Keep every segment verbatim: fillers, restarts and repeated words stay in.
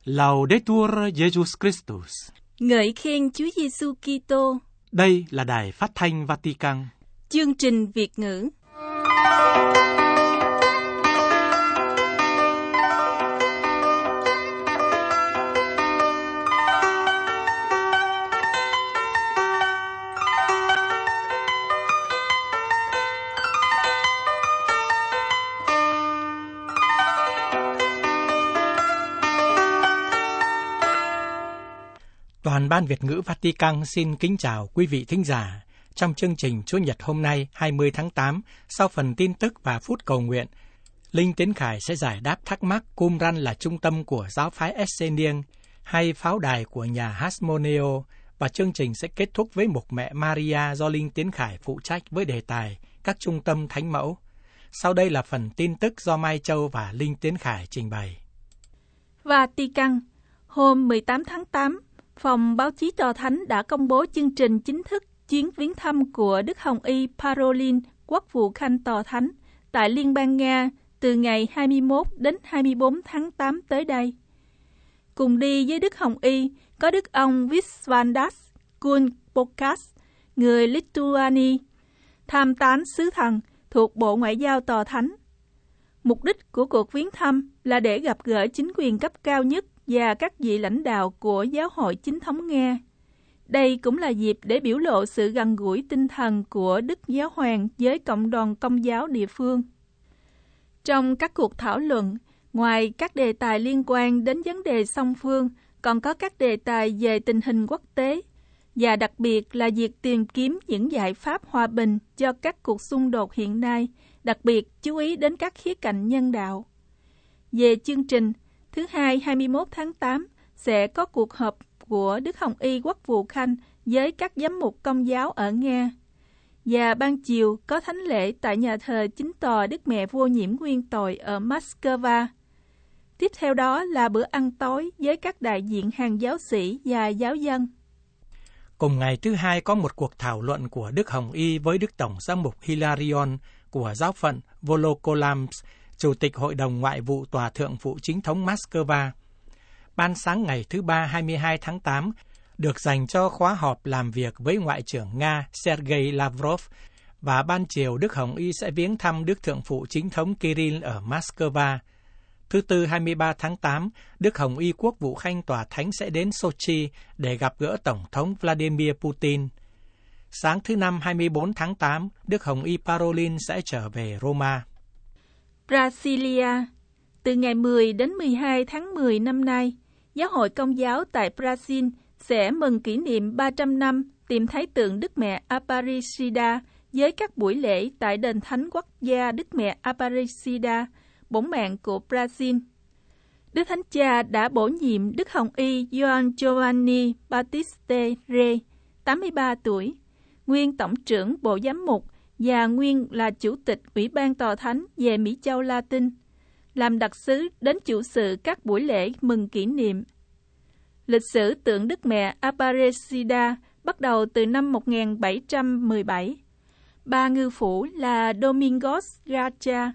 Laudetur Jesus Christus. Ngợi khen Chúa Giêsu Kitô. Đây là Đài Phát thanh Vatican. Chương trình Việt ngữ. Toàn ban Việt ngữ Vatican xin kính chào quý vị thính giả. Trong chương trình Chủ nhật hôm nay hai mươi tháng tám, sau phần tin tức và phút cầu nguyện, Linh Tiến Khải sẽ giải đáp thắc mắc Qumran là trung tâm của giáo phái Essenian hay pháo đài của nhà Hasmoneo, và chương trình sẽ kết thúc với mục mẹ Maria do Linh Tiến Khải phụ trách với đề tài các trung tâm thánh mẫu. Sau đây là phần tin tức do Mai Châu và Linh Tiến Khải trình bày. Vatican, hôm mười tám tháng tám, Phòng báo chí Tòa Thánh đã công bố chương trình chính thức chuyến viếng thăm của Đức Hồng Y Parolin, quốc vụ khanh Tòa Thánh, tại Liên bang Nga từ ngày hai mươi mốt đến hai mươi bốn tháng tám tới đây. Cùng đi với Đức Hồng Y có Đức ông Visvaldas Kulbokas, người Lithuania, tham tán sứ thần thuộc Bộ Ngoại giao Tòa Thánh. Mục đích của cuộc viếng thăm là để gặp gỡ chính quyền cấp cao nhất và các vị lãnh đạo của giáo hội chính thống Nga. Đây cũng là dịp để biểu lộ sự gần gũi tinh thần của Đức Giáo Hoàng với cộng đoàn Công giáo địa phương. Trong các cuộc thảo luận, ngoài các đề tài liên quan đến vấn đề song phương, còn có các đề tài về tình hình quốc tế, và đặc biệt là việc tìm kiếm những giải pháp hòa bình cho các cuộc xung đột hiện nay, đặc biệt chú ý đến các khía cạnh nhân đạo. Về chương trình, thứ Hai hai mươi mốt tháng tám sẽ có cuộc họp của Đức Hồng Y quốc vụ khanh với các giám mục Công giáo ở Nga. Và ban chiều có thánh lễ tại nhà thờ chính tòa Đức Mẹ Vô Nhiễm Nguyên Tội ở Moscow. Tiếp theo đó là bữa ăn tối với các đại diện hàng giáo sĩ và giáo dân. Cùng ngày thứ Hai có một cuộc thảo luận của Đức Hồng Y với Đức Tổng giám mục Hilarion của giáo phận Volokolamsk, Chủ tịch Hội đồng Ngoại vụ Tòa thượng phụ chính thống Moscow. Ban sáng ngày thứ Ba hai mươi hai tháng tám được dành cho khóa họp làm việc với Ngoại trưởng Nga Sergei Lavrov, và ban chiều Đức Hồng Y sẽ viếng thăm Đức Thượng phụ chính thống Kirill ở Moscow. Thứ Tư hai mươi ba tháng tám, Đức Hồng Y quốc vụ khanh Tòa Thánh sẽ đến Sochi để gặp gỡ Tổng thống Vladimir Putin. Sáng thứ Năm hai mươi bốn tháng tám, Đức Hồng Y Parolin sẽ trở về Roma. Brasilia. Từ ngày mười đến mười hai tháng mười năm nay, Giáo hội Công giáo tại Brazil sẽ mừng kỷ niệm ba trăm năm tìm thấy tượng Đức Mẹ Aparecida với các buổi lễ tại đền thánh quốc gia Đức Mẹ Aparecida, bổn mạng của Brazil. Đức Thánh Cha đã bổ nhiệm Đức Hồng Y Gioan Giovanni Battiste Re, tám mươi ba tuổi, nguyên Tổng trưởng Bộ Giám mục và nguyên là Chủ tịch Ủy ban Tòa Thánh về Mỹ Châu Latin, làm đặc sứ đến chủ sự các buổi lễ mừng kỷ niệm. Lịch sử tượng Đức Mẹ Aparecida bắt đầu từ năm một nghìn bảy trăm mười bảy. Ba ngư phủ là Domingos Gacha,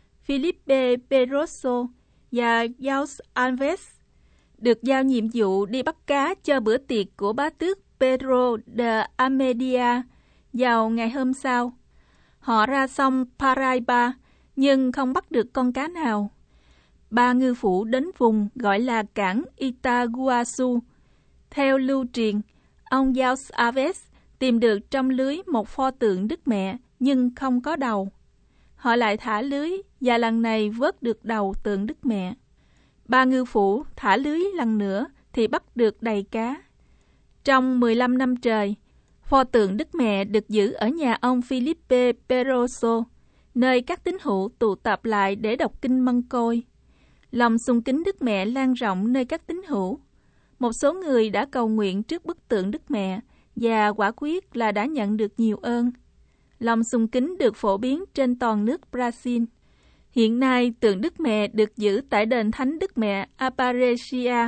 Felipe Peroso và Jose Alves được giao nhiệm vụ đi bắt cá cho bữa tiệc của bá tước Pedro de Almeida vào ngày hôm sau. Họ ra sông Paraiba nhưng không bắt được con cá nào. Ba ngư phủ đến vùng gọi là cảng Itaguazu. Theo lưu truyền, ông Jose Alves tìm được trong lưới một pho tượng Đức Mẹ nhưng không có đầu. Họ lại thả lưới và lần này vớt được đầu tượng Đức Mẹ. Ba ngư phủ thả lưới lần nữa thì bắt được đầy cá. Trong mười lăm năm trời, pho tượng Đức Mẹ được giữ ở nhà ông Felipe Peroso, nơi các tín hữu tụ tập lại để đọc kinh Mân Côi. Lòng sùng kính Đức Mẹ lan rộng nơi các tín hữu. Một số người đã cầu nguyện trước bức tượng Đức Mẹ và quả quyết là đã nhận được nhiều ơn. Lòng sùng kính được phổ biến trên toàn nước Brazil. Hiện nay, tượng Đức Mẹ được giữ tại đền thánh Đức Mẹ Aparecia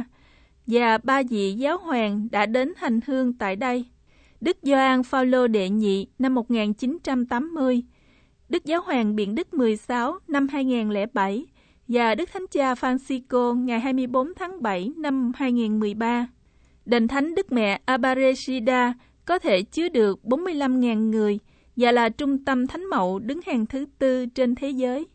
và ba vị giáo hoàng đã đến hành hương tại đây. Đức Gioan Phaolô đệ nhị năm một nghìn chín trăm tám mươi, Đức Giáo hoàng Biện Đức mười sáu năm hai nghìn lẻ bảy và Đức Thánh Cha Francisco ngày hai mươi bốn tháng bảy năm hai nghìn không trăm mười ba. Đền thánh Đức Mẹ Aparecida có thể chứa được bốn mươi lăm nghìn người và là trung tâm thánh mẫu đứng hàng thứ tư trên thế giới.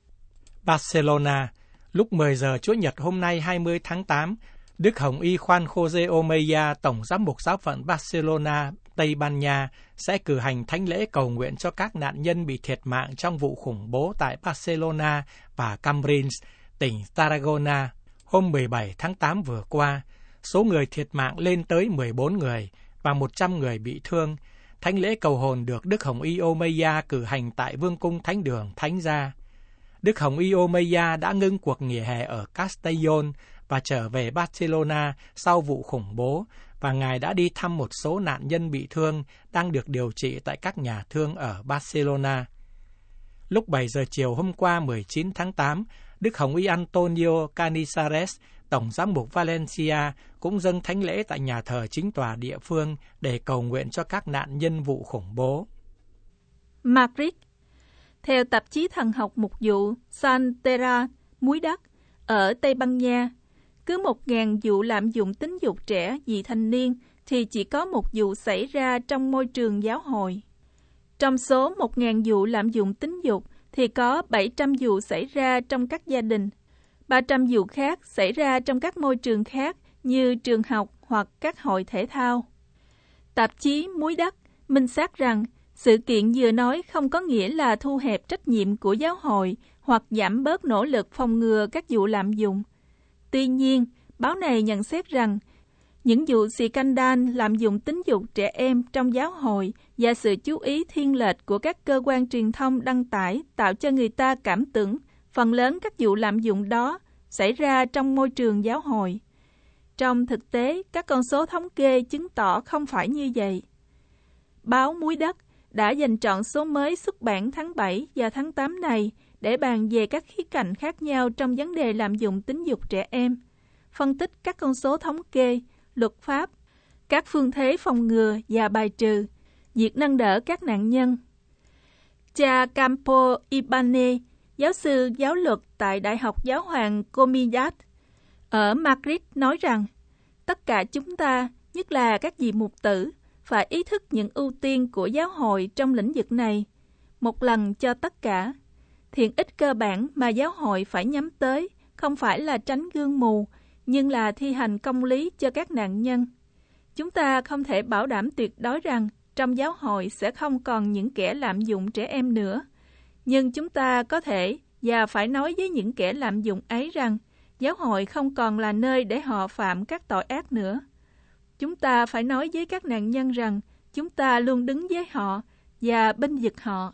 Barcelona, lúc mười giờ Chủ nhật hôm nay hai mươi tháng tám, Đức Hồng Y Juan José Omeya, Tổng giám mục giáo phận Barcelona, Tây Ban Nha, sẽ cử hành thánh lễ cầu nguyện cho các nạn nhân bị thiệt mạng trong vụ khủng bố tại Barcelona và Cambrils, tỉnh Tarragona, hôm mười bảy tháng tám vừa qua. Số người thiệt mạng lên tới mười bốn người và một trăm người bị thương. Thánh lễ cầu hồn được Đức Hồng Y Omeya cử hành tại Vương cung Thánh đường Thánh Gia. Đức Hồng Y Omeya đã ngưng cuộc nghỉ hè ở Castellón và trở về Barcelona sau vụ khủng bố, và Ngài đã đi thăm một số nạn nhân bị thương đang được điều trị tại các nhà thương ở Barcelona. Lúc bảy giờ chiều hôm qua mười chín tháng tám, Đức Hồng Y Antonio Canizares, Tổng giám mục Valencia, cũng dâng thánh lễ tại nhà thờ chính tòa địa phương để cầu nguyện cho các nạn nhân vụ khủng bố. Madrid. Theo tạp chí thần học mục vụ San Terra, muối đất, ở Tây Ban Nha, cứ một nghìn vụ lạm dụng tính dục trẻ vị thành niên thì chỉ có một vụ xảy ra trong môi trường giáo hội. Trong số một nghìn vụ lạm dụng tính dục thì có bảy trăm vụ xảy ra trong các gia đình, ba trăm vụ khác xảy ra trong các môi trường khác như trường học hoặc các hội thể thao. Tạp chí Muối đất minh xác rằng sự kiện vừa nói không có nghĩa là thu hẹp trách nhiệm của giáo hội hoặc giảm bớt nỗ lực phòng ngừa các vụ lạm dụng. Tuy nhiên, báo này nhận xét rằng những vụ scandal lạm dụng tính dục trẻ em trong giáo hội và sự chú ý thiên lệch của các cơ quan truyền thông đăng tải tạo cho người ta cảm tưởng phần lớn các vụ lạm dụng đó xảy ra trong môi trường giáo hội. Trong thực tế, các con số thống kê chứng tỏ không phải như vậy. Báo Muối đất đã dành trọn số mới xuất bản tháng bảy và tháng tám này để bàn về các khía cạnh khác nhau trong vấn đề lạm dụng tính dục trẻ em, phân tích các con số thống kê, luật pháp, các phương thế phòng ngừa và bài trừ, việc nâng đỡ các nạn nhân. Cha Campo Ibane, giáo sư giáo luật tại Đại học Giáo hoàng Comunidad ở Madrid nói rằng, tất cả chúng ta, nhất là các vị mục tử, phải ý thức những ưu tiên của giáo hội trong lĩnh vực này, một lần cho tất cả. Thiện ích cơ bản mà giáo hội phải nhắm tới không phải là tránh gương mù, nhưng là thi hành công lý cho các nạn nhân. Chúng ta không thể bảo đảm tuyệt đối rằng trong giáo hội sẽ không còn những kẻ lạm dụng trẻ em nữa. Nhưng chúng ta có thể và phải nói với những kẻ lạm dụng ấy rằng giáo hội không còn là nơi để họ phạm các tội ác nữa. Chúng ta phải nói với các nạn nhân rằng chúng ta luôn đứng với họ và bênh vực họ.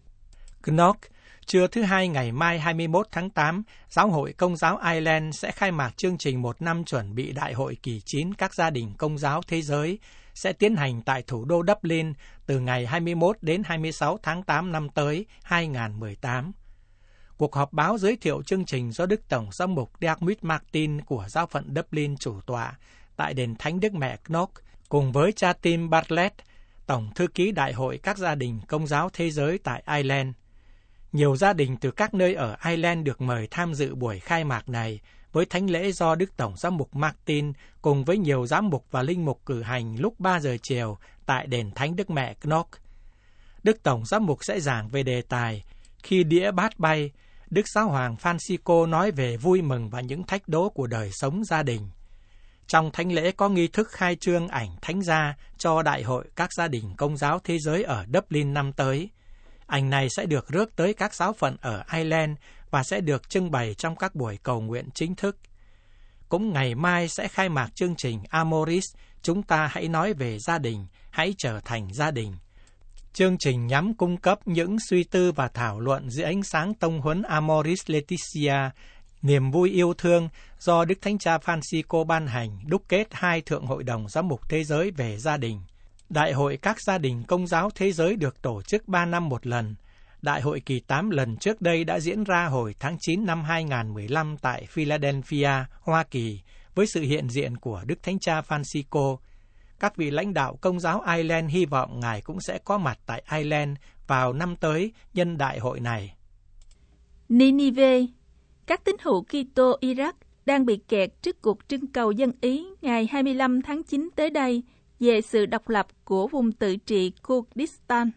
Knock, trưa thứ Hai ngày mai hai mươi mốt tháng tám, Giáo hội Công giáo Ireland sẽ khai mạc chương trình một năm chuẩn bị Đại hội kỳ chín các gia đình Công giáo thế giới, sẽ tiến hành tại thủ đô Dublin từ ngày hai mươi mốt đến hai mươi sáu tháng tám năm tới hai nghìn không trăm mười tám. Cuộc họp báo giới thiệu chương trình do Đức Tổng giám mục Dermot Martin của giáo phận Dublin chủ tọa tại đền Thánh Đức Mẹ Knock, cùng với cha Tim Bartlett, Tổng thư ký Đại hội các gia đình Công giáo thế giới tại Ireland. Nhiều gia đình từ các nơi ở Ireland được mời tham dự buổi khai mạc này, với thánh lễ do Đức Tổng giám mục Martin cùng với nhiều giám mục và linh mục cử hành lúc ba giờ chiều tại đền Thánh Đức Mẹ Knock. Đức Tổng giám mục sẽ giảng về đề tài Khi đĩa bát bay. Đức Giáo hoàng Francisco nói về vui mừng và những thách đố của đời sống gia đình. Trong thánh lễ có nghi thức khai trương ảnh thánh gia cho Đại hội các gia đình Công giáo thế giới ở Dublin năm tới. Ảnh này sẽ được rước tới các giáo phận ở Ireland và sẽ được trưng bày trong các buổi cầu nguyện chính thức. Cũng ngày mai sẽ khai mạc chương trình Amoris, chúng ta hãy nói về gia đình, hãy trở thành gia đình. Chương trình nhằm cung cấp những suy tư và thảo luận dưới ánh sáng tông huấn Amoris Laetitia, niềm vui yêu thương do Đức Thánh Cha Francisco ban hành đúc kết hai Thượng Hội đồng Giám mục Thế giới về gia đình. Đại hội các gia đình Công giáo thế giới được tổ chức ba năm một lần. Đại hội kỳ tám lần trước đây đã diễn ra hồi tháng chín năm hai nghìn không trăm mười lăm tại Philadelphia, Hoa Kỳ, với sự hiện diện của Đức Thánh Cha Francisco. Các vị lãnh đạo Công giáo Ireland hy vọng Ngài cũng sẽ có mặt tại Ireland vào năm tới nhân đại hội này. Ninive. các tín hữu Kitô Iraq đang bị kẹt trước cuộc trưng cầu dân Ý ngày hai mươi lăm tháng chín tới đây về sự độc lập của vùng tự trị Kurdistan.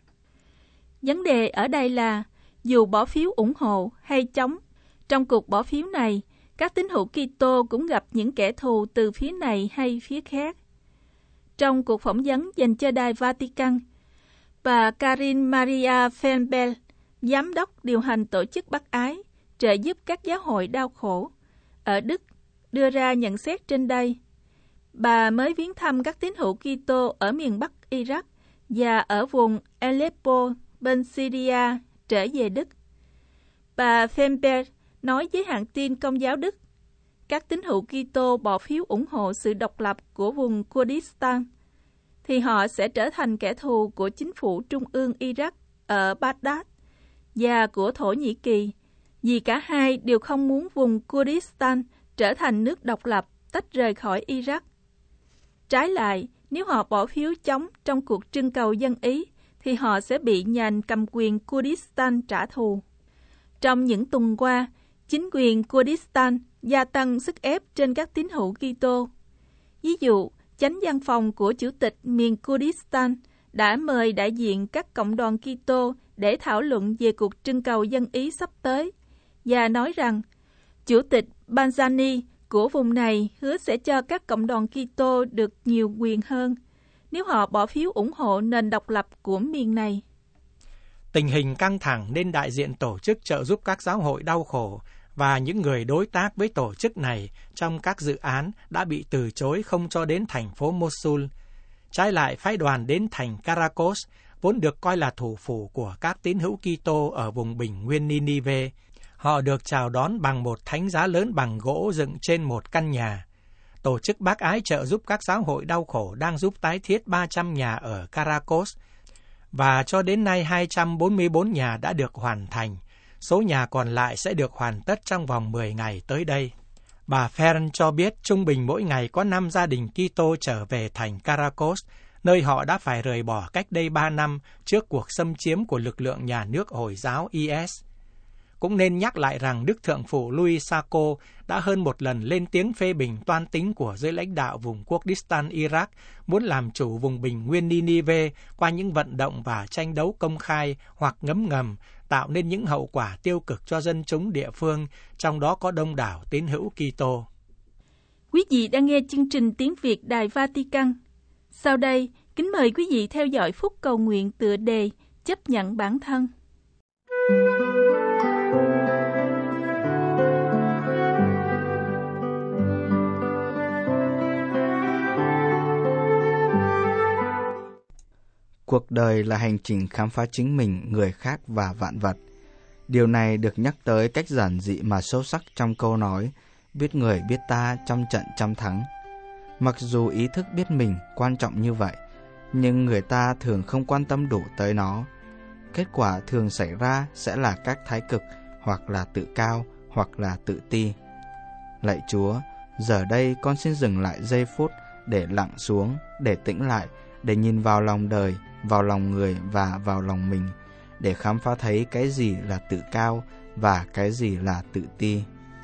Vấn đề ở đây là, dù bỏ phiếu ủng hộ hay chống, trong cuộc bỏ phiếu này, các tín hữu Kitô cũng gặp những kẻ thù từ phía này hay phía khác. Trong cuộc phỏng vấn dành cho Đài Vatican, bà Karin Maria Fenbel, giám đốc điều hành tổ chức Bác Ái, trợ giúp các giáo hội đau khổ ở Đức, đưa ra nhận xét trên đây. Bà mới viếng thăm các tín hữu Kitô ở miền Bắc Iraq và ở vùng Aleppo bên Syria trở về Đức. Bà Fenbel nói với hãng tin Công giáo Đức, các tín hữu Kitô bỏ phiếu ủng hộ sự độc lập của vùng Kurdistan, thì họ sẽ trở thành kẻ thù của chính phủ trung ương Iraq ở Baghdad và của Thổ Nhĩ Kỳ, vì cả hai đều không muốn vùng Kurdistan trở thành nước độc lập tách rời khỏi Iraq. Trái lại, nếu họ bỏ phiếu chống trong cuộc trưng cầu dân Ý, thì họ sẽ bị nhà cầm quyền Kurdistan trả thù. Trong những tuần qua, chính quyền Kurdistan gia tăng sức ép trên các tín hữu Kitô. Ví dụ, chánh văn phòng của chủ tịch miền Kurdistan đã mời đại diện các cộng đoàn Kitô để thảo luận về cuộc trưng cầu dân Ý sắp tới, và nói rằng chủ tịch Barzani của vùng này hứa sẽ cho các cộng đoàn Kitô được nhiều quyền hơn nếu họ bỏ phiếu ủng hộ nền độc lập của miền này. Tình hình căng thẳng nên đại diện tổ chức trợ giúp các giáo hội đau khổ và những người đối tác với tổ chức này trong các dự án đã bị từ chối không cho đến thành phố Mosul. Trái lại, phái đoàn đến thành Karakos, vốn được coi là thủ phủ của các tín hữu Kitô ở vùng bình nguyên Ninive. Họ được chào đón bằng một thánh giá lớn bằng gỗ dựng trên một căn nhà. Tổ chức Bác Ái trợ giúp các giáo hội đau khổ đang giúp tái thiết ba trăm nhà ở Karakos, và cho đến nay hai trăm bốn mươi tư nhà đã được hoàn thành. Số nhà còn lại sẽ được hoàn tất trong vòng mười ngày tới đây. Bà Fern cho biết trung bình mỗi ngày có năm gia đình Kitô trở về thành Karakos, nơi họ đã phải rời bỏ cách đây ba năm trước cuộc xâm chiếm của lực lượng nhà nước Hồi giáo i ét. Cũng nên nhắc lại rằng Đức Thượng phụ Louis Sako đã hơn một lần lên tiếng phê bình toan tính của giới lãnh đạo vùng Kurdistan Iraq muốn làm chủ vùng bình nguyên Ninive qua những vận động và tranh đấu công khai hoặc ngấm ngầm, tạo nên những hậu quả tiêu cực cho dân chúng địa phương, trong đó có đông đảo tín hữu Kitô. Quý vị đang nghe chương trình tiếng Việt Đài Vatican. Sau đây, kính mời quý vị theo dõi phút cầu nguyện tựa đề Chấp nhận bản thân. Cuộc đời là hành trình khám phá chính mình, người khác và vạn vật. Điều này được nhắc tới cách giản dị mà sâu sắc trong câu nói biết người biết ta trăm trận trăm thắng. Mặc dù ý thức biết mình quan trọng như vậy, nhưng người ta thường không quan tâm đủ tới nó. Kết quả thường xảy ra sẽ là các thái cực, hoặc là tự cao, hoặc là tự ti. Lạy Chúa, giờ đây con xin dừng lại giây phút để lặng xuống, để tĩnh lại, để nhìn vào lòng đời, vào lòng người và vào lòng mình, để khám phá thấy cái gì là tự cao và cái gì là tự ti.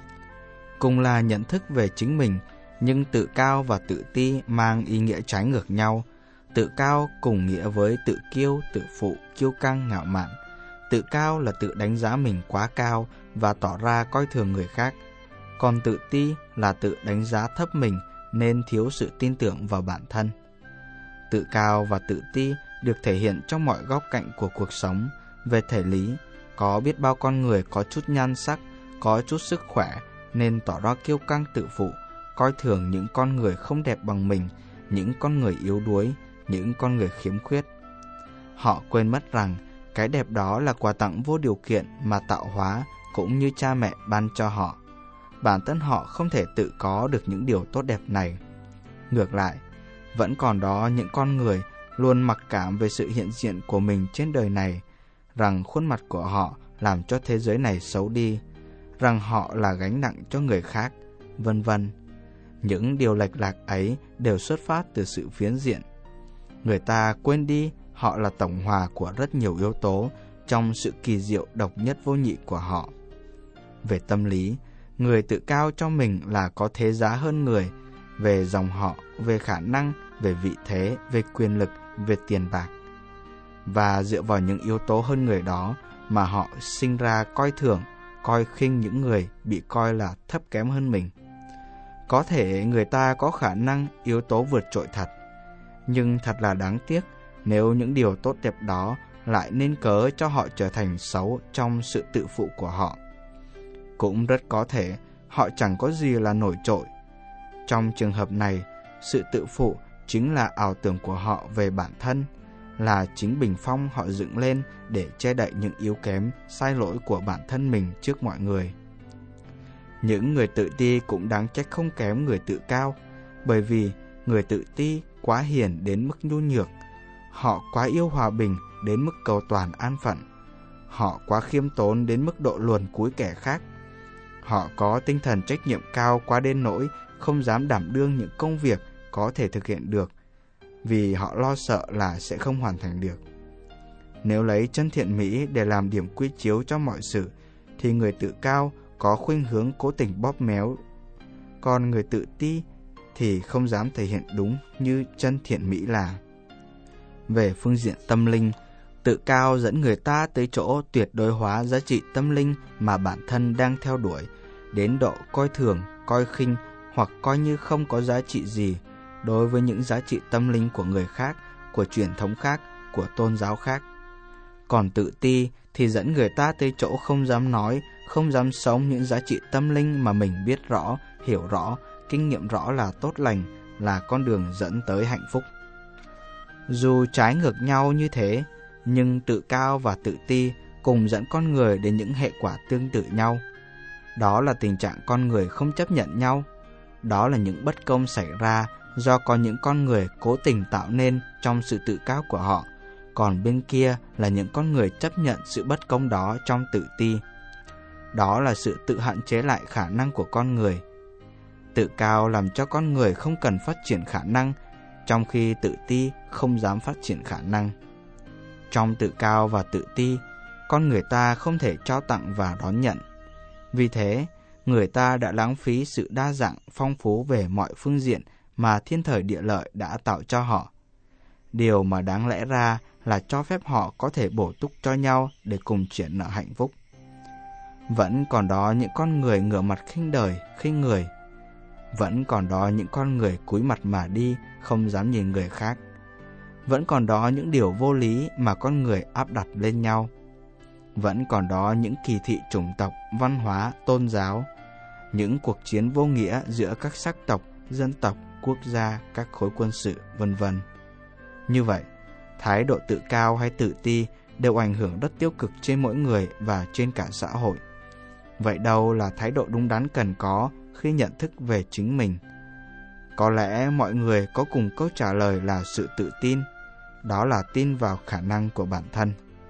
Cùng là nhận thức về chính mình, nhưng tự cao và tự ti mang ý nghĩa trái ngược nhau. Tự cao cùng nghĩa với tự kiêu, tự phụ, kiêu căng, ngạo mạn. Tự cao là tự đánh giá mình quá cao và tỏ ra coi thường người khác. Còn tự ti là tự đánh giá thấp mình nên thiếu sự tin tưởng vào bản thân. Tự cao và tự ti được thể hiện trong mọi góc cạnh của cuộc sống. Về thể lý, có biết bao con người có chút nhan sắc, có chút sức khỏe nên tỏ ra kiêu căng tự phụ, coi thường những con người không đẹp bằng mình, những con người yếu đuối, những con người khiếm khuyết. Họ quên mất rằng cái đẹp đó là quà tặng vô điều kiện mà tạo hóa cũng như cha mẹ ban cho họ. Bản thân họ không thể tự có được những điều tốt đẹp này. Ngược lại, vẫn còn đó những con người luôn mặc cảm về sự hiện diện của mình trên đời này, rằng khuôn mặt của họ làm cho thế giới này xấu đi, rằng họ là gánh nặng cho người khác, vân vân. Những điều lệch lạc ấy đều xuất phát từ sự phiến diện. Người ta quên đi họ là tổng hòa của rất nhiều yếu tố trong sự kỳ diệu độc nhất vô nhị của họ. Về tâm lý, Người tự cao cho mình là có thế giá hơn người, về dòng họ, về khả năng, về vị thế, về quyền lực, về tiền bạc. Và dựa vào những yếu tố hơn người đó mà họ sinh ra coi thường, coi khinh những người bị coi là thấp kém hơn mình. Có thể người ta có khả năng, yếu tố vượt trội thật, nhưng thật là đáng tiếc nếu những điều tốt đẹp đó lại nên cớ cho họ trở thành xấu trong sự tự phụ của họ. Cũng rất có thể họ chẳng có gì là nổi trội. Trong trường hợp này, sự tự phụ chính là ảo tưởng của họ về bản thân, là chính bình phong họ dựng lên để che đậy những yếu kém, sai lỗi của bản thân mình trước mọi người. Những người tự ti cũng đáng trách không kém người tự cao, bởi vì người tự ti quá hiền đến mức nhu nhược, họ quá yêu hòa bình đến mức cầu toàn an phận, họ quá khiêm tốn đến mức độ luồn cúi kẻ khác, họ có tinh thần trách nhiệm cao quá đến nỗi không dám đảm đương những công việc có thể thực hiện được, vì họ lo sợ là sẽ không hoàn thành được. Nếu lấy chân thiện mỹ để làm điểm quy chiếu cho mọi sự, thì người tự cao có khuynh hướng cố tình bóp méo, còn người tự ti thì không dám thể hiện đúng như chân thiện mỹ là. Về phương diện tâm linh, tự cao dẫn người ta tới chỗ tuyệt đối hóa giá trị tâm linh mà bản thân đang theo đuổi, đến độ coi thường, coi khinh hoặc coi như không có giá trị gì đối với những giá trị tâm linh của người khác, của truyền thống khác, của tôn giáo khác. Còn tự ti thì dẫn người ta tới chỗ không dám nói, không dám sống những giá trị tâm linh mà mình biết rõ, hiểu rõ, kinh nghiệm rõ là tốt lành, là con đường dẫn tới hạnh phúc. Dù trái ngược nhau như thế, nhưng tự cao và tự ti cùng dẫn con người đến những hệ quả tương tự nhau. Đó là tình trạng con người không chấp nhận nhau. Đó là những bất công xảy ra do có những con người cố tình tạo nên trong sự tự cao của họ, còn bên kia là những con người chấp nhận sự bất công đó trong tự ti. Đó là sự tự hạn chế lại khả năng của con người. Tự cao làm cho con người không cần phát triển khả năng, trong khi tự ti không dám phát triển khả năng. Trong tự cao và tự ti, con người ta không thể trao tặng và đón nhận. Vì thế, người ta đã lãng phí sự đa dạng, phong phú về mọi phương diện mà thiên thời địa lợi đã tạo cho họ. Điều mà đáng lẽ ra là cho phép họ có thể bổ túc cho nhau để cùng chuyển nợ hạnh phúc. Vẫn còn đó những con người ngửa mặt khinh đời, khinh người. Vẫn còn đó những con người cúi mặt mà đi, không dám nhìn người khác. Vẫn còn đó những điều vô lý mà con người áp đặt lên nhau. Vẫn còn đó những kỳ thị chủng tộc, văn hóa, tôn giáo, những cuộc chiến vô nghĩa giữa các sắc tộc, dân tộc, quốc gia, các khối quân sự, vân vân. Như vậy, thái độ tự cao hay tự ti đều ảnh hưởng rất tiêu cực trên mỗi người và trên cả xã hội. Vậy đâu là thái độ đúng đắn cần có khi nhận thức về chính mình? Có lẽ mọi người có cùng câu trả lời là sự tự tin, đó là tin vào khả năng của bản thân.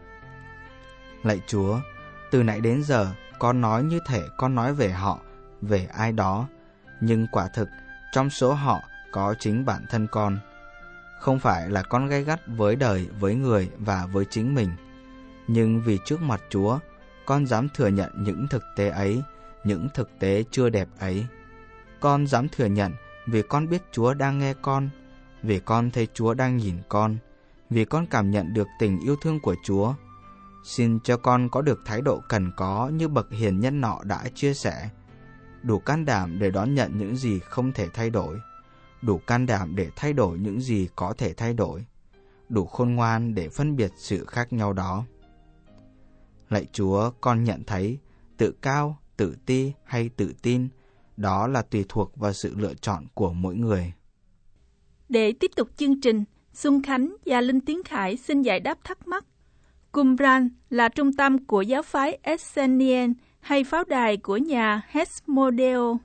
Lạy Chúa, từ nãy đến giờ con nói như thể con nói về họ, về ai đó, nhưng quả thực trong số họ có chính bản thân con. Không phải là con gay gắt với đời, với người và với chính mình, nhưng vì trước mặt Chúa, con dám thừa nhận những thực tế ấy, những thực tế chưa đẹp ấy. Con dám thừa nhận vì con biết Chúa đang nghe con, vì con thấy Chúa đang nhìn con, vì con cảm nhận được tình yêu thương của Chúa. Xin cho con có được thái độ cần có như bậc hiền nhân nọ đã chia sẻ, đủ can đảm để đón nhận những gì không thể thay đổi, đủ can đảm để thay đổi những gì có thể thay đổi, đủ khôn ngoan để phân biệt sự khác nhau đó. Lạy Chúa, con nhận thấy tự cao, tự ti hay tự tin, đó là tùy thuộc vào sự lựa chọn của mỗi người. Để tiếp tục chương trình, Xuân Khánh và Linh Tiến Khải xin giải đáp thắc mắc. Qumran là trung tâm của giáo phái Essenien hay pháo đài của nhà Hesmodeo?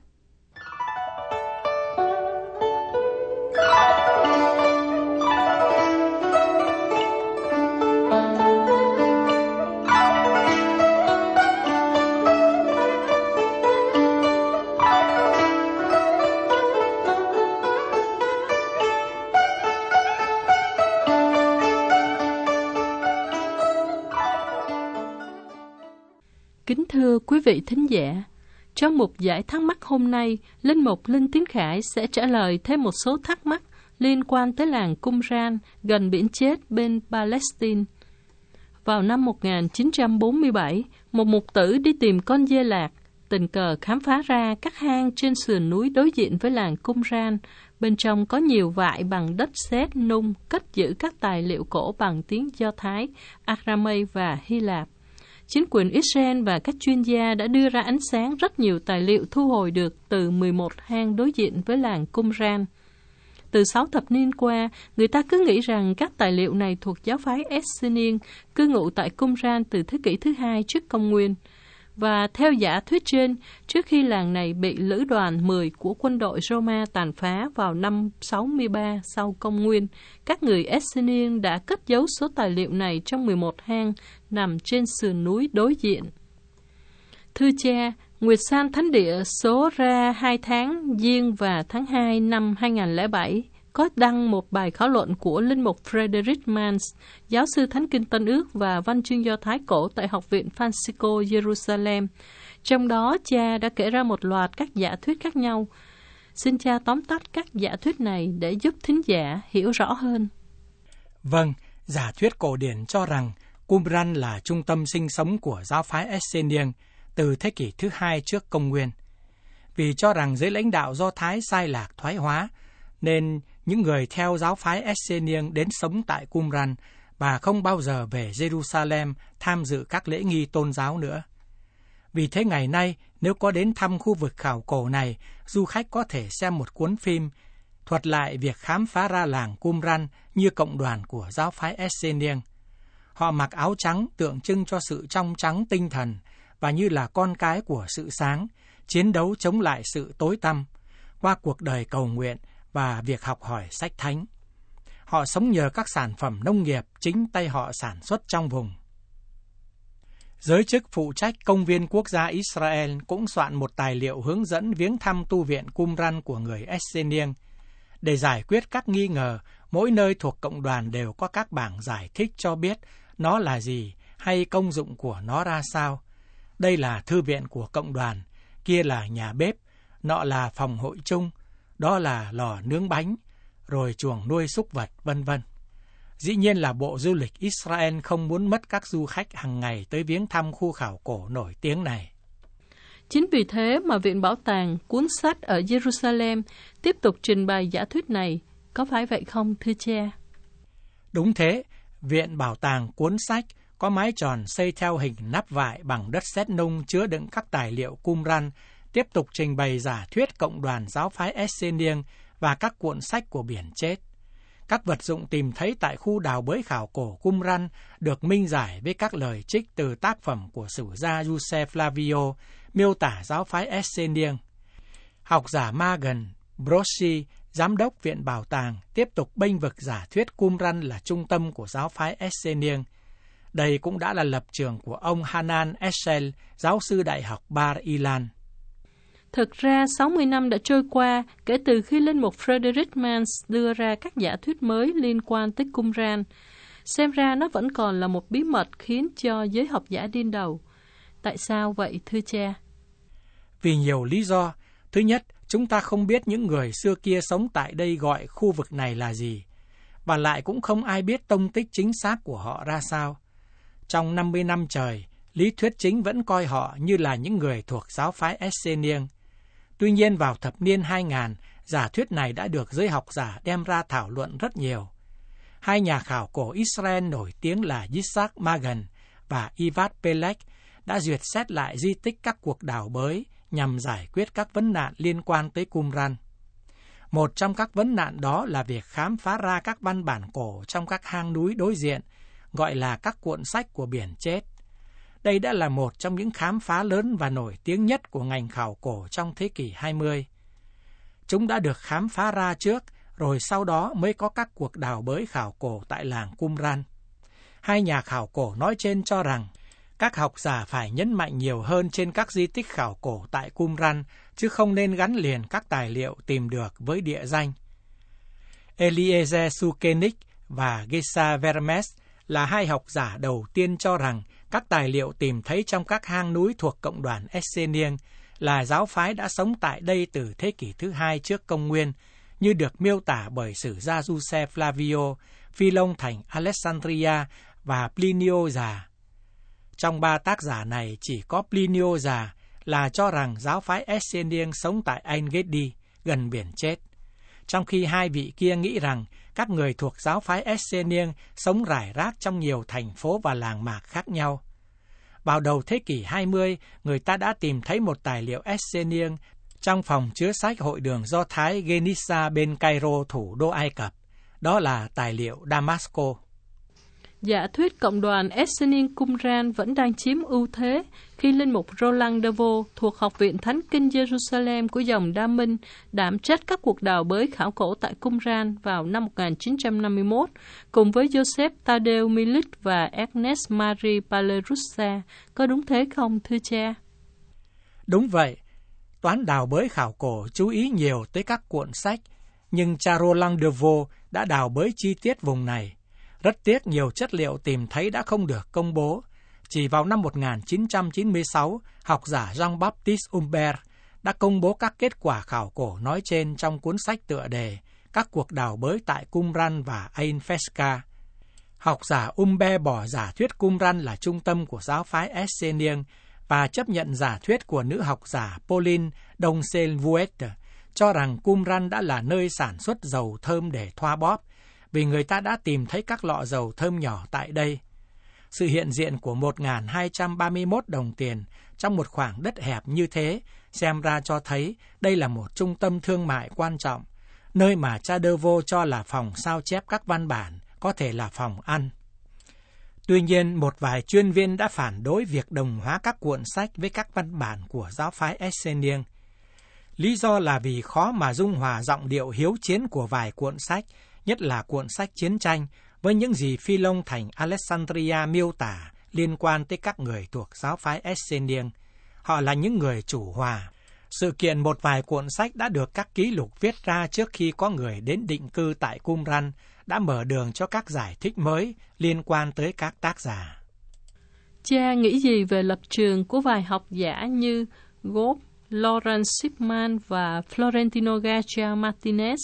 Kính thưa quý vị thính giả, Trong mục giải thắc mắc hôm nay, Linh mục Linh Tiến Khải sẽ trả lời thêm một số thắc mắc liên quan tới làng Qumran gần biển chết bên Palestine. Vào năm một nghìn chín trăm bốn mươi bảy, một mục tử đi tìm con dê lạc, tình cờ khám phá ra các hang trên sườn núi đối diện với làng Qumran. Bên trong có nhiều vại bằng đất sét nung cất giữ các tài liệu cổ bằng tiếng Do Thái, Aramaic và Hy Lạp. Chính quyền Israel và các chuyên gia đã đưa ra ánh sáng rất nhiều tài liệu thu hồi được từ mười một hang đối diện với làng Qumran. Từ sáu thập niên qua, người ta cứ nghĩ rằng các tài liệu này thuộc giáo phái Essenian cư ngụ tại Qumran từ thế kỷ thứ hai trước công nguyên. Và theo giả thuyết trên, trước khi làng này bị lữ đoàn mười của quân đội Roma tàn phá vào năm sáu mươi ba sau công nguyên, các người Essenian đã cất giấu số tài liệu này trong mười một hang nằm trên sườn núi đối diện. Thưa cha, Nguyệt San Thánh Địa số ra hai tháng Giêng và tháng hai năm hai nghìn không trăm lẻ bảy có đăng một bài khảo luận của Linh mục Frederick Mans, giáo sư Thánh Kinh Tân Ước và văn chương Do Thái cổ tại Học viện Francisco Jerusalem. Trong đó, cha đã kể ra một loạt các giả thuyết khác nhau. Xin cha tóm tắt các giả thuyết này để giúp thính giả hiểu rõ hơn. Vâng, giả thuyết cổ điển cho rằng Qumran là trung tâm sinh sống của giáo phái Essenian từ thế kỷ thứ hai trước công nguyên. Vì cho rằng dưới lãnh đạo Do Thái sai lạc thoái hóa, nên những người theo giáo phái Essenian đến sống tại Qumran và không bao giờ về Jerusalem tham dự các lễ nghi tôn giáo nữa. Vì thế ngày nay, nếu có đến thăm khu vực khảo cổ này, du khách có thể xem một cuốn phim thuật lại việc khám phá ra làng Qumran như cộng đoàn của giáo phái Essenian. Họ mặc áo trắng tượng trưng cho sự trong trắng tinh thần và như là con cái của sự sáng, chiến đấu chống lại sự tối tăm qua cuộc đời cầu nguyện và việc học hỏi sách thánh. Họ sống nhờ các sản phẩm nông nghiệp chính tay họ sản xuất trong vùng. Giới chức phụ trách Công viên Quốc gia Israel cũng soạn một tài liệu hướng dẫn viếng thăm tu viện Qumran của người Essenian. Để giải quyết các nghi ngờ, mỗi nơi thuộc cộng đoàn đều có các bảng giải thích cho biết nó là gì hay công dụng của nó ra sao. Đây là thư viện của cộng đoàn, kia là nhà bếp, nọ là phòng hội chung, đó là lò nướng bánh, rồi chuồng nuôi súc vật, vân vân. Dĩ nhiên là Bộ Du lịch Israel không muốn mất các du khách hàng ngày tới viếng thăm khu khảo cổ nổi tiếng này. Chính vì thế mà Viện Bảo tàng Cuốn sách ở Jerusalem tiếp tục trình bày giả thuyết này, có phải vậy không thưa cha? Đúng thế, Viện Bảo tàng Cuốn sách có mái tròn xây theo hình nắp vại bằng đất sét nung chứa đựng các tài liệu Qumran, tiếp tục trình bày giả thuyết cộng đoàn giáo phái Essenian và các cuộn sách của biển chết. Các vật dụng tìm thấy tại khu đào bới khảo cổ Qumran được minh giải với các lời trích từ tác phẩm của sử gia Giuse Flavio miêu tả giáo phái Essenian. Học giả Magen Brossi, giám đốc Viện Bảo tàng, tiếp tục bênh vực giả thuyết Qumran là trung tâm của giáo phái Essenian. Đây cũng đã là lập trường của ông Hanan Eshel, giáo sư Đại học Bar Ilan. Thực ra, sáu mươi năm đã trôi qua kể từ khi Linh mục Frederick Mans đưa ra các giả thuyết mới liên quan tới Qumran. Xem ra nó vẫn còn là một bí mật khiến cho giới học giả điên đầu. Tại sao vậy thưa cha? Vì nhiều lý do. Thứ nhất, chúng ta không biết những người xưa kia sống tại đây gọi khu vực này là gì, và lại cũng không ai biết tông tích chính xác của họ ra sao. Trong năm mươi năm trời, lý thuyết chính vẫn coi họ như là những người thuộc giáo phái Essenian. Tuy nhiên vào thập niên hai nghìn, giả thuyết này đã được giới học giả đem ra thảo luận rất nhiều. Hai nhà khảo cổ Israel nổi tiếng là Yitzhak Magen và Ivat Pelech đã duyệt xét lại di tích các cuộc đào bới nhằm giải quyết các vấn nạn liên quan tới Qumran. Một trong các vấn nạn đó là việc khám phá ra các văn bản cổ trong các hang núi đối diện, gọi là các cuộn sách của biển chết. Đây đã là một trong những khám phá lớn và nổi tiếng nhất của ngành khảo cổ trong thế kỷ hai mươi. Chúng đã được khám phá ra trước, rồi sau đó mới có các cuộc đào bới khảo cổ tại làng Qumran. Hai nhà khảo cổ nói trên cho rằng, các học giả phải nhấn mạnh nhiều hơn trên các di tích khảo cổ tại Qumran, chứ không nên gắn liền các tài liệu tìm được với địa danh. Eliezer Sukenik và Gesa Vermes là hai học giả đầu tiên cho rằng các tài liệu tìm thấy trong các hang núi thuộc cộng đoàn Essenian là giáo phái đã sống tại đây từ thế kỷ thứ hai trước công nguyên, như được miêu tả bởi sử gia Giuse Flavio, Philon thành Alexandria và Plinio già. Trong ba tác giả này, chỉ có Plinio già là cho rằng giáo phái Essenian sống tại En-Gedi, gần biển chết, trong khi hai vị kia nghĩ rằng các người thuộc giáo phái Essenian sống rải rác trong nhiều thành phố và làng mạc khác nhau. Vào đầu thế kỷ hai mươi, người ta đã tìm thấy một tài liệu Essenian trong phòng chứa sách hội đường Do Thái Genisa bên Cairo, thủ đô Ai Cập. Đó là tài liệu Damasco. Giả thuyết cộng đoàn Essenian Qumran vẫn đang chiếm ưu thế khi linh mục Roland Devaux thuộc Học viện Thánh Kinh Jerusalem của dòng Đa Minh đảm trách các cuộc đào bới khảo cổ tại Qumran vào năm một nghìn chín trăm năm mươi mốt, cùng với Joseph Tadeu Milik và Ernest Marie Palerussa. Có đúng thế không, thưa cha? Đúng vậy. Toán đào bới khảo cổ chú ý nhiều tới các cuộn sách, nhưng cha Roland Devaux đã đào bới chi tiết vùng này. Rất tiếc nhiều chất liệu tìm thấy đã không được công bố. Chỉ vào năm một nghìn chín trăm chín mươi sáu, học giả Jean-Baptiste Humbert đã công bố các kết quả khảo cổ nói trên trong cuốn sách tựa đề Các cuộc đào bới tại Qumran và Ain Fesca. Học giả Humbert bỏ giả thuyết Qumran là trung tâm của giáo phái Essenian và chấp nhận giả thuyết của nữ học giả Pauline Doncelvuet cho rằng Qumran đã là nơi sản xuất dầu thơm để thoa bóp, vì người ta đã tìm thấy các lọ dầu thơm nhỏ tại đây. Sự hiện diện của một nghìn hai trăm ba mươi mốt đồng tiền trong một khoảng đất hẹp như thế xem ra cho thấy đây là một trung tâm thương mại quan trọng, nơi mà cha Devaux cho là phòng sao chép các văn bản, có thể là phòng ăn. Tuy nhiên, một vài chuyên viên đã phản đối việc đồng hóa các cuộn sách với các văn bản của giáo phái Essenian. Lý do là vì khó mà dung hòa giọng điệu hiếu chiến của vài cuộn sách, nhất là cuộn sách chiến tranh, với những gì Philon thành Alexandria miêu tả liên quan tới các người thuộc giáo phái Essenian. Họ là những người chủ hòa. Sự kiện một vài cuộn sách đã được các ký lục viết ra trước khi có người đến định cư tại Qumran đã mở đường cho các giải thích mới liên quan tới các tác giả. Cha nghĩ gì về lập trường của vài học giả như Goff, Lawrence Shipman và Florentino Garcia Martinez?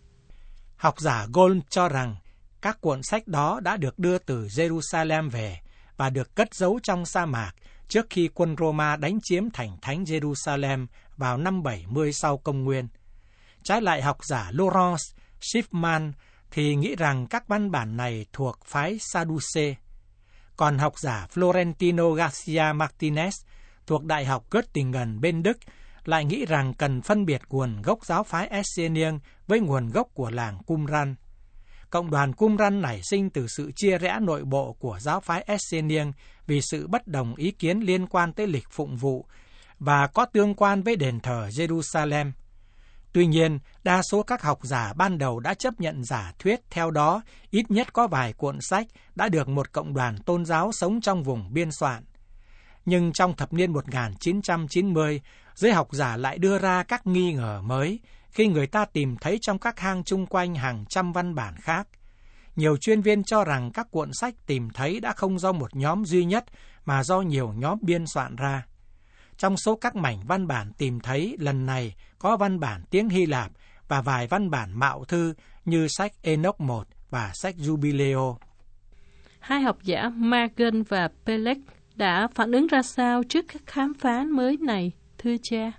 Học giả Gold cho rằng các cuộn sách đó đã được đưa từ Jerusalem về và được cất giấu trong sa mạc trước khi quân Roma đánh chiếm thành thánh Jerusalem vào năm bảy mươi sau công nguyên. Trái lại, học giả Lawrence Shipman thì nghĩ rằng các văn bản này thuộc phái Sadduce. Còn học giả Florentino Garcia Martinez thuộc Đại học Göttingen bên Đức lại nghĩ rằng cần phân biệt nguồn gốc giáo phái Essenian với nguồn gốc của làng Qumran. Cộng đoàn Qumran nảy sinh từ sự chia rẽ nội bộ của giáo phái Essenian vì sự bất đồng ý kiến liên quan tới lịch phụng vụ và có tương quan với đền thờ Jerusalem. Tuy nhiên, đa số các học giả ban đầu đã chấp nhận giả thuyết theo đó ít nhất có vài cuộn sách đã được một cộng đoàn tôn giáo sống trong vùng biên soạn. Nhưng trong thập niên một nghìn chín trăm chín mươi, giới học giả lại đưa ra các nghi ngờ mới khi người ta tìm thấy trong các hang chung quanh hàng trăm văn bản khác. Nhiều chuyên viên cho rằng các cuộn sách tìm thấy đã không do một nhóm duy nhất mà do nhiều nhóm biên soạn ra. Trong số các mảnh văn bản tìm thấy lần này có văn bản tiếng Hy Lạp và vài văn bản mạo thư như sách Enoch một và sách Jubileo. Hai học giả Magen và Pelek đã phản ứng ra sao trước các khám phá mới này, thưa cha?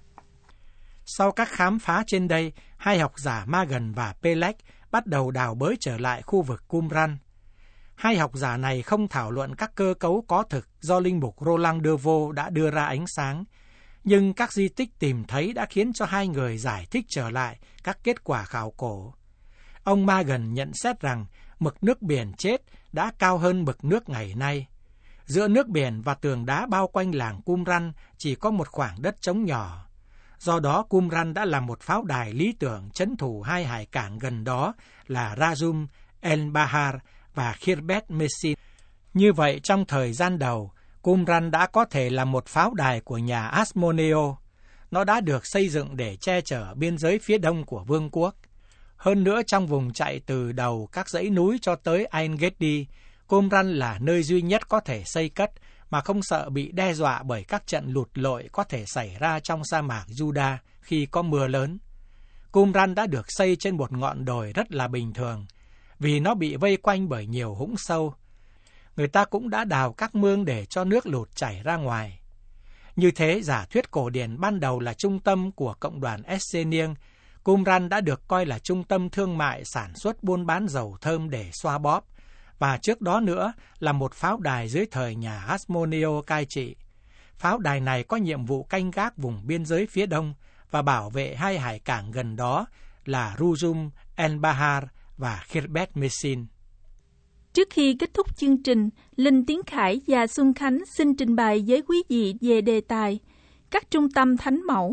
Sau các khám phá trên đây, hai học giả Magen và Pelek bắt đầu đào bới trở lại khu vực Qumran. Hai học giả này không thảo luận các cơ cấu có thực do linh mục Roland Devaux đã đưa ra ánh sáng, nhưng các di tích tìm thấy đã khiến cho hai người giải thích trở lại các kết quả khảo cổ. Ông Magen nhận xét rằng mực nước biển chết đã cao hơn mực nước ngày nay. Giữa nước biển và tường đá bao quanh làng Qumran chỉ có một khoảng đất trống nhỏ. Do đó, Qumran đã là một pháo đài lý tưởng trấn thủ hai hải cảng gần đó là Razum El Bahar và Khirbet Messin. Như vậy, trong thời gian đầu, Qumran đã có thể là một pháo đài của nhà Asmoneo. Nó đã được xây dựng để che chở biên giới phía đông của vương quốc. Hơn nữa, trong vùng chạy từ đầu các dãy núi cho tới Ein Gedi, Qumran là nơi duy nhất có thể xây cất mà không sợ bị đe dọa bởi các trận lụt lội có thể xảy ra trong sa mạc Juda khi có mưa lớn. Qumran đã được xây trên một ngọn đồi rất là bình thường, vì nó bị vây quanh bởi nhiều hũng sâu. Người ta cũng đã đào các mương để cho nước lụt chảy ra ngoài. Như thế, giả thuyết cổ điển ban đầu là trung tâm của cộng đoàn Essenian. Qumran đã được coi là trung tâm thương mại sản xuất buôn bán dầu thơm để xoa bóp, và trước đó nữa là một pháo đài dưới thời nhà Hasmoneo cai trị. Pháo đài này có nhiệm vụ canh gác vùng biên giới phía đông và bảo vệ hai hải cảng gần đó là Ruzum, El-Bahar và Khirbet Messin. Trước khi kết thúc chương trình, Linh Tiến Khải và Xuân Khánh xin trình bày với quý vị về đề tài các trung tâm thánh mẫu.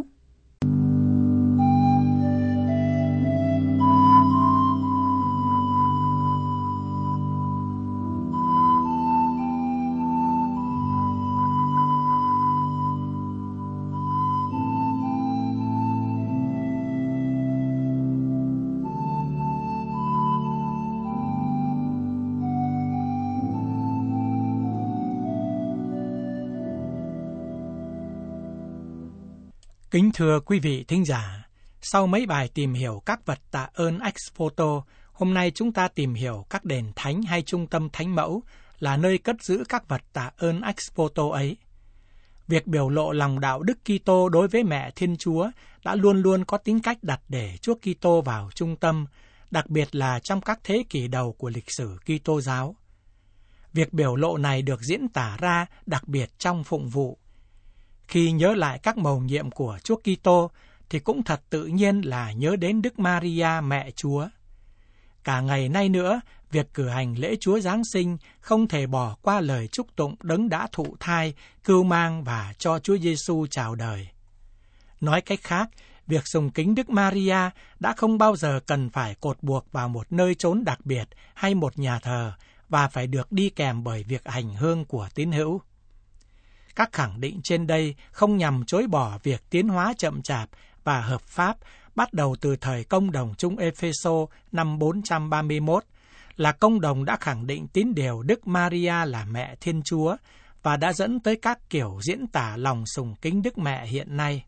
Kính thưa quý vị thính giả, sau mấy bài tìm hiểu các vật tạ ơn ex voto, hôm nay chúng ta tìm hiểu các đền thánh hay trung tâm thánh mẫu là nơi cất giữ các vật tạ ơn ex voto ấy. Việc biểu lộ lòng đạo đức Kitô đối với mẹ Thiên Chúa đã luôn luôn có tính cách đặt để Chúa Kitô vào trung tâm, đặc biệt là trong các thế kỷ đầu của lịch sử Kitô giáo. Việc biểu lộ này được diễn tả ra đặc biệt trong phụng vụ. Khi nhớ lại các mầu nhiệm của Chúa Kitô thì cũng thật tự nhiên là nhớ đến Đức Maria mẹ Chúa. Cả ngày nay nữa, việc cử hành lễ Chúa Giáng sinh không thể bỏ qua lời chúc tụng Đấng đã thụ thai, cưu mang và cho Chúa Giêsu chào đời. Nói cách khác, việc sùng kính Đức Maria đã không bao giờ cần phải cột buộc vào một nơi chốn đặc biệt hay một nhà thờ và phải được đi kèm bởi việc hành hương của tín hữu. Các khẳng định trên đây không nhằm chối bỏ việc tiến hóa chậm chạp và hợp pháp bắt đầu từ thời công đồng Trung Epheso năm bốn trăm ba mươi mốt, là công đồng đã khẳng định tín điều Đức Maria là mẹ Thiên Chúa và đã dẫn tới các kiểu diễn tả lòng sùng kính Đức Mẹ hiện nay.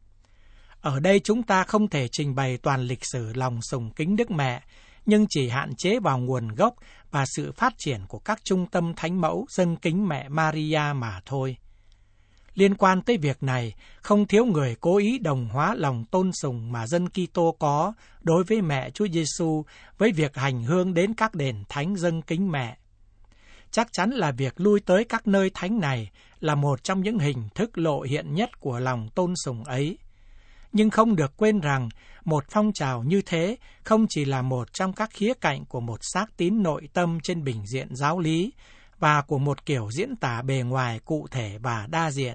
Ở đây chúng ta không thể trình bày toàn lịch sử lòng sùng kính Đức Mẹ, nhưng chỉ hạn chế vào nguồn gốc và sự phát triển của các trung tâm thánh mẫu dâng kính mẹ Maria mà thôi. Liên quan tới việc này, không thiếu người cố ý đồng hóa lòng tôn sùng mà dân Kitô có đối với mẹ Chúa Giêsu với việc hành hương đến các đền thánh dâng kính mẹ. Chắc chắn là việc lui tới các nơi thánh này là một trong những hình thức lộ hiện nhất của lòng tôn sùng ấy. Nhưng không được quên rằng, một phong trào như thế không chỉ là một trong các khía cạnh của một xác tín nội tâm trên bình diện giáo lý, và của một kiểu diễn tả bề ngoài cụ thể và đa diện.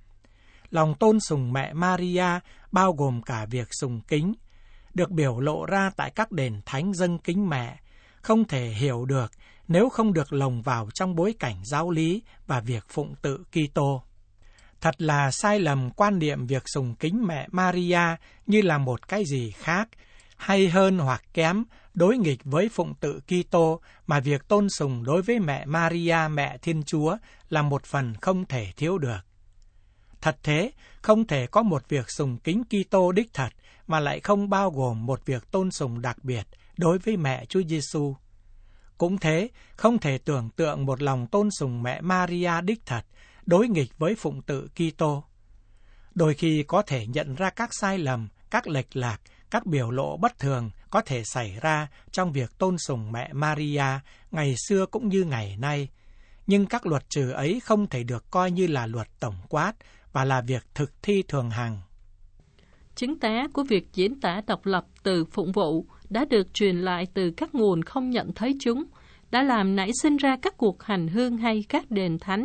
Lòng tôn sùng mẹ Maria bao gồm cả việc sùng kính, được biểu lộ ra tại các đền thánh dâng kính mẹ, không thể hiểu được nếu không được lồng vào trong bối cảnh giáo lý và việc phụng tự Kitô. Thật là sai lầm quan niệm việc sùng kính mẹ Maria như là một cái gì khác, hay hơn hoặc kém, đối nghịch với phụng tự Kitô, mà việc tôn sùng đối với mẹ Maria mẹ Thiên Chúa là một phần không thể thiếu được. Thật thế, không thể có một việc sùng kính Kitô đích thật mà lại không bao gồm một việc tôn sùng đặc biệt đối với mẹ Chúa Giêsu. Cũng thế, không thể tưởng tượng một lòng tôn sùng mẹ Maria đích thật đối nghịch với phụng tự Kitô. Đôi khi có thể nhận ra các sai lầm, các lệch lạc, các biểu lộ bất thường có thể xảy ra trong việc tôn sùng mẹ Maria ngày xưa cũng như ngày nay, nhưng các luật trừ ấy không thể được coi như là luật tổng quát và là việc thực thi thường hằng. Chứng tá của việc diễn tả độc lập từ phụng vụ đã được truyền lại từ các nguồn không nhận thấy chúng, đã làm nảy sinh ra các cuộc hành hương hay các đền thánh.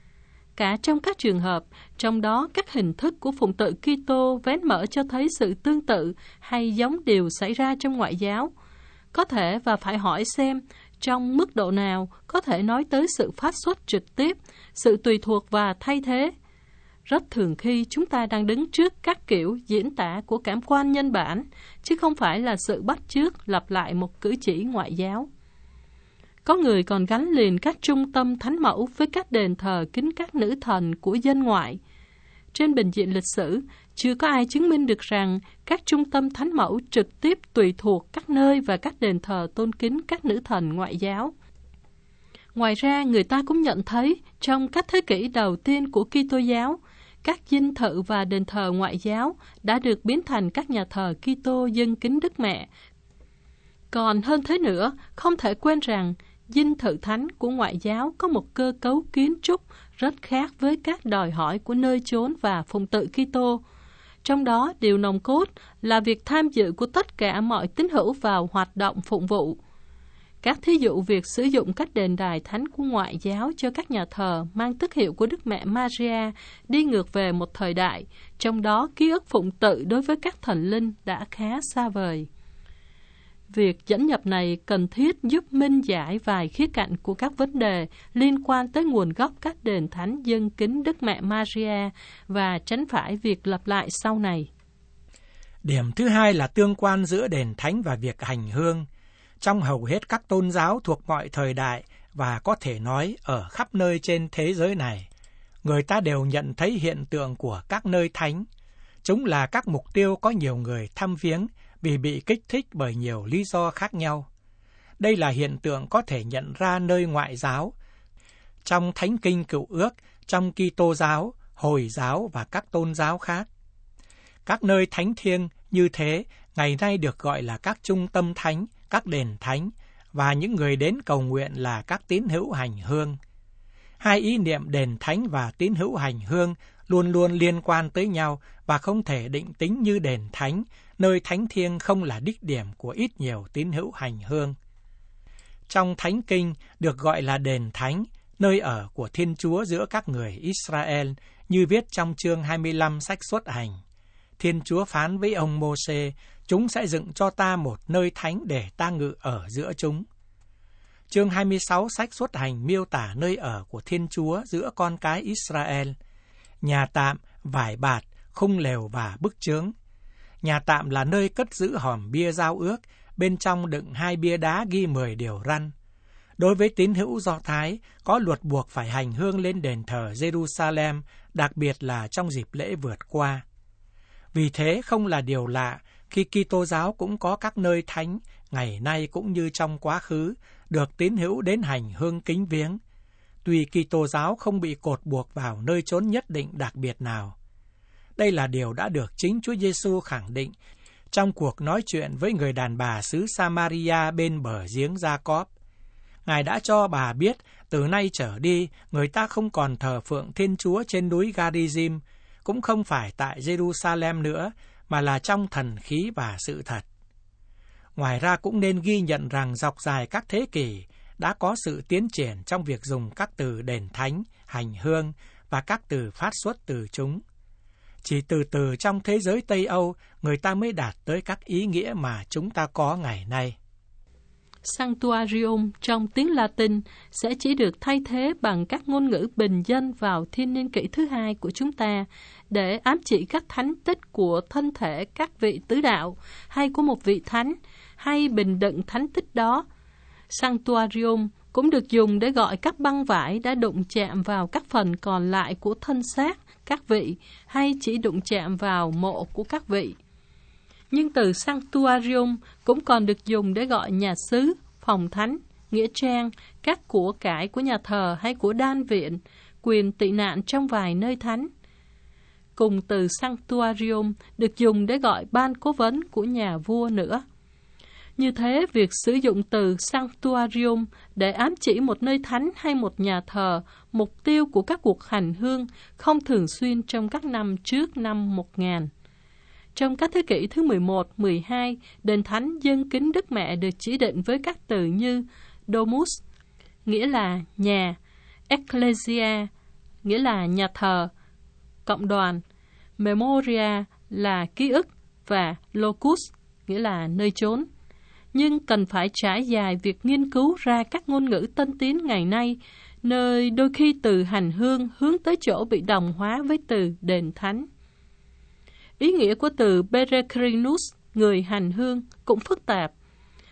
Cả trong các trường hợp, trong đó các hình thức của phụng tự Kitô vén mở cho thấy sự tương tự hay giống điều xảy ra trong ngoại giáo. Có thể và phải hỏi xem, trong mức độ nào có thể nói tới sự phát xuất trực tiếp, sự tùy thuộc và thay thế. Rất thường khi chúng ta đang đứng trước các kiểu diễn tả của cảm quan nhân bản, chứ không phải là sự bắt chước lặp lại một cử chỉ ngoại giáo. Có người còn gắn liền các trung tâm thánh mẫu với các đền thờ kính các nữ thần của dân ngoại. Trên bình diện lịch sử, chưa có ai chứng minh được rằng các trung tâm thánh mẫu trực tiếp tùy thuộc các nơi và các đền thờ tôn kính các nữ thần ngoại giáo. Ngoài ra, người ta cũng nhận thấy trong các thế kỷ đầu tiên của Kitô giáo, các dinh thự và đền thờ ngoại giáo đã được biến thành các nhà thờ Kitô dâng kính Đức Mẹ. Còn hơn thế nữa, không thể quên rằng dinh thự thánh của ngoại giáo có một cơ cấu kiến trúc rất khác với các đòi hỏi của nơi chốn và phụng tự Kitô. Trong đó, điều nòng cốt là việc tham dự của tất cả mọi tín hữu vào hoạt động phụng vụ. Các thí dụ việc sử dụng các đền đài thánh của ngoại giáo cho các nhà thờ mang tước hiệu của Đức Mẹ Maria đi ngược về một thời đại, trong đó ký ức phụng tự đối với các thần linh đã khá xa vời. Việc dẫn nhập này cần thiết giúp minh giải vài khía cạnh của các vấn đề liên quan tới nguồn gốc các đền thánh dâng kính Đức Mẹ Maria và tránh phải việc lặp lại sau này. Điểm thứ hai là tương quan giữa đền thánh và việc hành hương. Trong hầu hết các tôn giáo thuộc mọi thời đại và có thể nói ở khắp nơi trên thế giới này, người ta đều nhận thấy hiện tượng của các nơi thánh. Chúng là các mục tiêu có nhiều người thăm viếng vì bị kích thích bởi nhiều lý do khác nhau. Đây là hiện tượng có thể nhận ra nơi ngoại giáo, trong Thánh Kinh Cựu Ước, trong Kitô giáo, Hồi giáo và các tôn giáo khác. Các nơi thánh thiêng như thế ngày nay được gọi là các trung tâm thánh, các đền thánh, và những người đến cầu nguyện là các tín hữu hành hương. Hai ý niệm đền thánh và tín hữu hành hương luôn luôn liên quan tới nhau và không thể định tính như đền thánh, nơi thánh thiêng không là đích điểm của ít nhiều tín hữu hành hương. Trong Thánh Kinh được gọi là đền thánh, nơi ở của Thiên Chúa giữa các người Israel, như viết trong chương hai mươi lăm sách Xuất Hành. Thiên Chúa phán với ông Mô-sê, chúng sẽ dựng cho ta một nơi thánh để ta ngự ở giữa chúng. Chương hai mươi sáu sách Xuất Hành miêu tả nơi ở của Thiên Chúa giữa con cái Israel. Nhà tạm, vải bạt, khung lều và bức chướng. Nhà tạm là nơi cất giữ hòm bia giao ước, bên trong đựng hai bia đá ghi mười điều răn. Đối với tín hữu Do Thái, có luật buộc phải hành hương lên đền thờ Jerusalem, đặc biệt là trong dịp lễ vượt qua. Vì thế không là điều lạ khi Kitô giáo cũng có các nơi thánh, ngày nay cũng như trong quá khứ, được tín hữu đến hành hương kính viếng. Tuy Kitô giáo không bị cột buộc vào nơi chốn nhất định đặc biệt nào. Đây là điều đã được chính Chúa Giêsu khẳng định trong cuộc nói chuyện với người đàn bà xứ Samaria bên bờ giếng Gia-cóp. Ngài đã cho bà biết từ nay trở đi người ta không còn thờ phượng Thiên Chúa trên núi Garizim, cũng không phải tại Jerusalem nữa, mà là trong thần khí và sự thật. Ngoài ra cũng nên ghi nhận rằng dọc dài các thế kỷ đã có sự tiến triển trong việc dùng các từ đền thánh, hành hương và các từ phát xuất từ chúng. Chỉ từ từ trong thế giới Tây Âu, người ta mới đạt tới các ý nghĩa mà chúng ta có ngày nay. Sanctuarium trong tiếng Latin sẽ chỉ được thay thế bằng các ngôn ngữ bình dân vào thiên niên kỷ thứ hai của chúng ta để ám chỉ các thánh tích của thân thể các vị tứ đạo hay của một vị thánh hay bình đựng thánh tích đó. Sanctuarium cũng được dùng để gọi các băng vải đã đụng chạm vào các phần còn lại của thân xác các vị hay chỉ đụng chạm vào mộ của các vị. Nhưng từ Sanctuarium cũng còn được dùng để gọi nhà xứ, phòng thánh, nghĩa trang, các của cải của nhà thờ hay của đan viện, quyền tị nạn trong vài nơi thánh. Cùng từ Sanctuarium được dùng để gọi ban cố vấn của nhà vua nữa. Như thế, việc sử dụng từ Sanctuarium để ám chỉ một nơi thánh hay một nhà thờ, mục tiêu của các cuộc hành hương không thường xuyên trong các năm trước năm một nghìn. Trong các thế kỷ thứ mười một, mười hai, đền thánh dâng kính Đức Mẹ được chỉ định với các từ như Domus, nghĩa là nhà, Ecclesia, nghĩa là nhà thờ, cộng đoàn, Memoria là ký ức và Locus, nghĩa là nơi chốn. Nhưng cần phải trải dài việc nghiên cứu ra các ngôn ngữ tân tiến ngày nay, nơi đôi khi từ hành hương hướng tới chỗ bị đồng hóa với từ đền thánh. Ý nghĩa của từ Peregrinus, người hành hương, cũng phức tạp.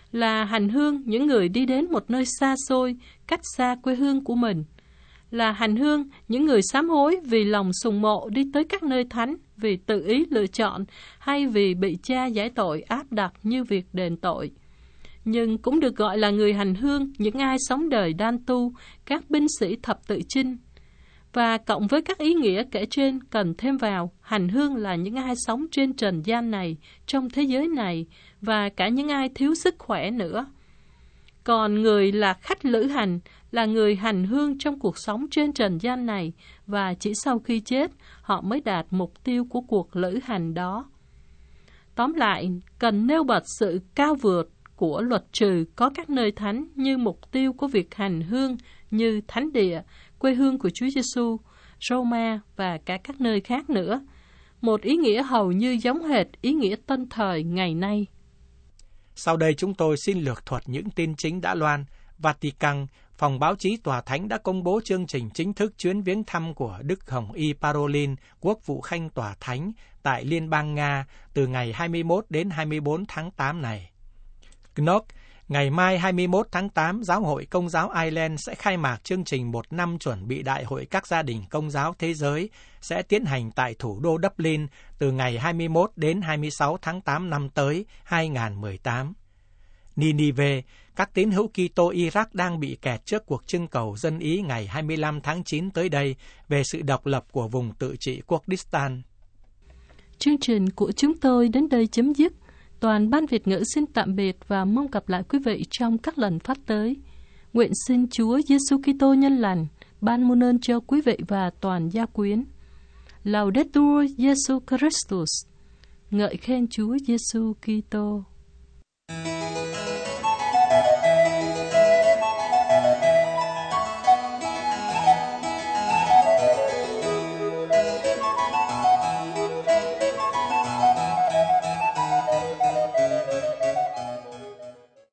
là hành hương những người đi đến một nơi xa xôi, cách xa quê hương của mình, là hành hương những người sám hối vì lòng sùng mộ đi tới các nơi thánh, vì tự ý lựa chọn hay vì bị Cha giải tội áp đặt như việc đền tội. Nhưng cũng được gọi là người hành hương những ai sống đời đan tu, các binh sĩ thập tự chinh. Và cộng với các ý nghĩa kể trên cần thêm vào, hành hương là những ai sống trên trần gian này, trong thế giới này, và cả những ai thiếu sức khỏe nữa. Còn người là khách lữ hành, là người hành hương trong cuộc sống trên trần gian này, và chỉ sau khi chết, họ mới đạt mục tiêu của cuộc lữ hành đó. Tóm lại, cần nêu bật sự cao vượt của luật trừ có các nơi thánh như mục tiêu của việc hành hương như thánh địa, quê hương của Chúa Giêsu, Roma và cả các nơi khác nữa. Một ý nghĩa hầu như giống hệt ý nghĩa tân thời ngày nay. Sau đây chúng tôi xin lược thuật những tin chính đã loan. Vatican, phòng báo chí Tòa Thánh đã công bố chương trình chính thức chuyến viếng thăm của Đức Hồng Y Parolin, quốc vụ khanh Tòa Thánh tại Liên bang Nga từ ngày hai mươi mốt đến hai mươi bốn tháng tám này. Knock, ngày mai hai mươi mốt tháng tám, Giáo hội Công giáo Ireland sẽ khai mạc chương trình một năm chuẩn bị Đại hội các gia đình Công giáo thế giới sẽ tiến hành tại thủ đô Dublin từ ngày hai mươi mốt đến hai mươi sáu tháng tám năm tới hai nghìn không trăm mười tám. Ninive, các tín hữu Kitô Iraq đang bị kẹt trước cuộc trưng cầu dân Ý ngày hai mươi lăm tháng chín tới đây về sự độc lập của vùng tự trị Kurdistan. Chương trình của chúng tôi đến đây chấm dứt. Toàn ban Việt ngữ xin tạm biệt và mong gặp lại quý vị trong các lần phát tới. Nguyện xin Chúa Giêsu Kitô nhân lành ban muôn ơn cho quý vị và toàn gia quyến. Laudetur Jesu Christus. Ngợi khen Chúa Giêsu Kitô.